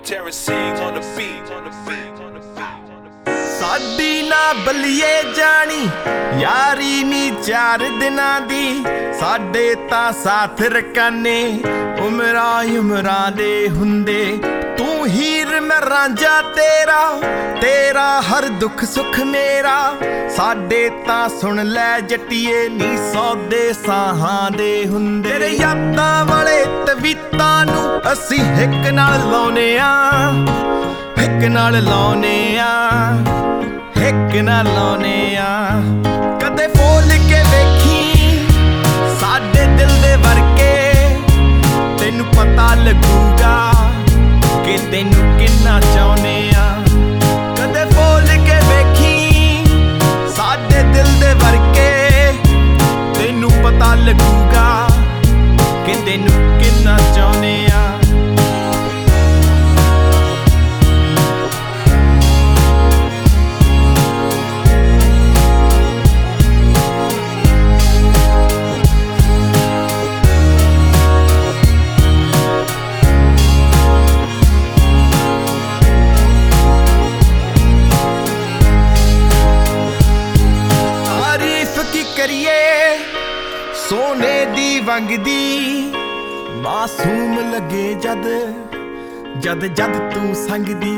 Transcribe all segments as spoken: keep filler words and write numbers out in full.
Terracing on the beat, on the beat, on the beat. ਸਾਡੀ ਨਾ ਬੱਲੀਏ ਜਾਣੀ ਯਾਰੀ ਨੀ ਚਾਰ ਦਿਨਾਂ ਦੀ, ਸਾਡੇ ਤਾਂ ਸਾਥ ਰਕਾਨੇ ਉਮਰਾਂ ਉਮਰਾਂ ਦੇ ਹੁੰਦੇ। ਤੂੰ ਹੀਰ ਮੈਂ ਰਾਂਝਾ ਤੇਰਾ, ਤੇਰਾ ਹਰ ਦੁੱਖ ਸੁੱਖ ਮੇਰਾ। ਸਾਡੇ ਤਾਂ ਸੁਣ ਲੈ ਜੱਟੀਏ ਨੀ ਸੌਦੇ ਸਾਹਾਂ ਦੇ ਹੁੰਦੇ। ਤੇਰੇ ਯਾਦਾਂ ਵਾਲੇ ਤਵੀਤਾਂ ਨੂੰ ਅਸੀਂ ਹਿੱਕ ਨਾਲ ਲਾਉਨੇ ਆ, ਹਿੱਕ ਨਾਲ ਲਾਉਨੇ ਆ, ਹਿੱਕ ਨਾਲ ਲਾਉਨੇ ਆ। ਕਦੇ ਫੋਲ ਕੇ ਵੇਖੀ ਸਾਡੇ ਦਿਲ ਦੇ ਵਰਕੇ, ਤੈਨੂੰ ਪਤਾ ਲੱਗੂਗਾ ਕਿ ਤੈਨੂੰ ਕਿੰਨਾ ਚਾਹੁੰਨੇ ਆ। ਕਦੇ ਫੋਲ ਕੇ ਵੇਖੀ ਸਾਡੇ ਦਿਲ ਦੇ ਵਰਕੇ, ਤੈਨੂੰ ਪਤਾ ਲੱਗੂਗਾ ਕਿ ਤੈਨੂੰ ਕਿੰਨਾ ਚਾਹੁੰਨੇ ਆ। ਕਰੀਏ ਸੋਨੇ ਦੀ ਵੰਗਦੀ, ਮਾਸੂਮ ਲੱਗੇ ਜਦ ਜਦ ਜਦ ਤੂੰ ਸੰਗਦੀ।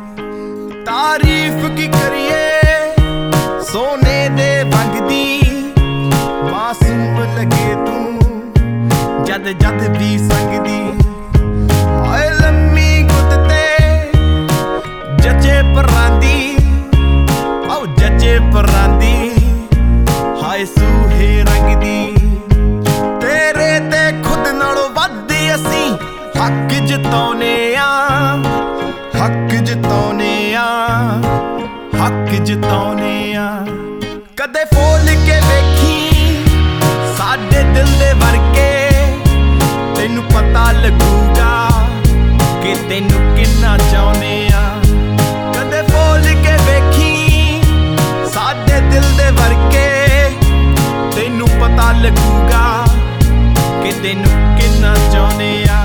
ਤਾਰੀਫ ਕੀ ਕਰੀਏ ਸੋਨੇ ਦੇ ਵੰਗਦੀ, ਮਾਸੂਮ ਲੱਗੇ ਤੂੰ ਜਦ ਜਦ ਵੀ ਸੰਗਦੀ। ਹਾਏ ਲੰਮੀ ਗੁੱਤ ਤੇ ਜੱਜੇ ਪਰਾਂਦੀ, ਆਓ ਜੱਜੇ ਪਰਾਂਦੀ, ਹਾਏ ਸੂਹੇ ਰੰਗ ਦੀ। ਤੇਰੇ ਤੇ ਖੁਦ ਨਾਲੋਂ ਵੱਧ ਅਸੀਂ ਹੱਕ ਜਤਾਉਨੇ ਆ, ਹੱਕ ਜਤਾਉਨੇ ਆ, ਹੱਕ ਜਤਾਉਨੇ ਆ। ਕਦੇ ਫੋਲ ਕੇ ਵੇਖੀ ਸਾਡੇ ਦਿਲ ਦੇ ਵਰਕੇ, ਤੈਨੂੰ ਪਤਾ ਲੱਗੂਗਾ ਕਿ ਤੈਨੂੰ ਕਿੰਨਾ ਚਾਹੁੰਨੇ ਆ। ਕਦੇ ਫੋਲ ਕੇ ਵੇਖੀ ਸਾਡੇ ਦਿਲ ਦੇ ਵਰਕੇ, ਤੈਨੂੰ ਪਤਾ ਲੱਗੂਗਾ ਕਿ ਤੈਨੂੰ ਕਿੰਨਾ ਚਾਹੁੰਨੇ ਆ।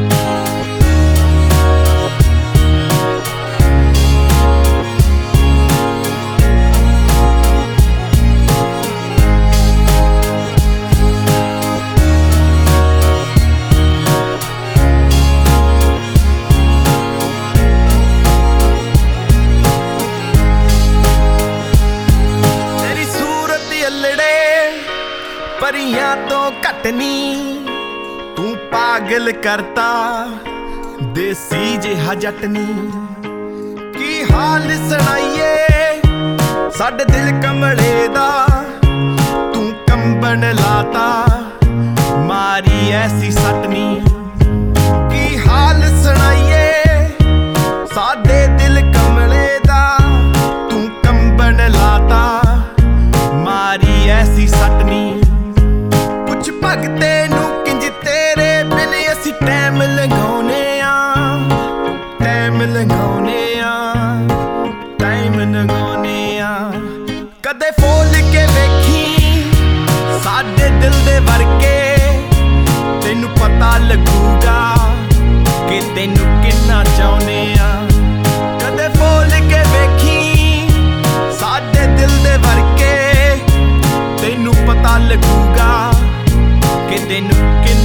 ਤੇਰੀ ਸੂਰਤ ਅਲੜੇ ਪਰੀਆਂ ਤੋਂ ਘੱਟ ਨੀ, ਤੂੰ ਪਾਗਲ ਕਰਤਾ ਦੇਸੀ ਜਿਹਾ ਜੱਟ ਨੀ। ਕੀ ਹਾਲ ਸੁਣਾਈਏ ਸਾਡੇ ਦਿਲ ਕਮਲੇ ਦਾ, ਤੂੰ ਕੰਬਣ ਲਾਤਾ ਮਾਰੀ ਐਸੀ ਸੱਟ ਨੀ। ਕੀ ਹਾਲ ਸੁਣਾਈਏ ਸਾਡੇ ਦਿਲ ਕਮਲੇ ਦਾ, ਤੂੰ ਕੰਬਣ ਲਾਤਾ ਮਾਰੀ ਐਸੀ ਸੱਟ ਨੀ। ਕੁਛ ਭਗਤੇ ਨੂੰ ਕਿੰਜ ਤੇਰੇ ਬਿਨ ਅਸੀਂ ਟਾਈਮ ਲਗਾਉਨੇ ਆ, ਟਾਈਮ ਲਗਾਉਨੇ ਆ, ਟਾਈਮ ਲਗਾਉਨੇ ਆ। ਕਦੇ ਫੋਲ ਕੇ ਵੇਖੀ ਸਾਡੇ ਦਿਲ ਦੇ ਵਰਕੇ, ਤੈਨੂੰ ਪਤਾ ਲੱਗੂਗਾ ਕਿ ਤੈਨੂੰ ਕਿੰਨਾ ਚਾਹੁੰਨੇ ਆ। ਕਦੇ ਫੋਲ ਕੇ ਵੇਖੀ ਸਾਡੇ ਦਿਲ ਦੇ ਵਰਕੇ, ਤੈਨੂੰ ਪਤਾ ਲੱਗੂਗਾ ਕਿ ਤੈਨੂੰ ਕਿੰਨਾ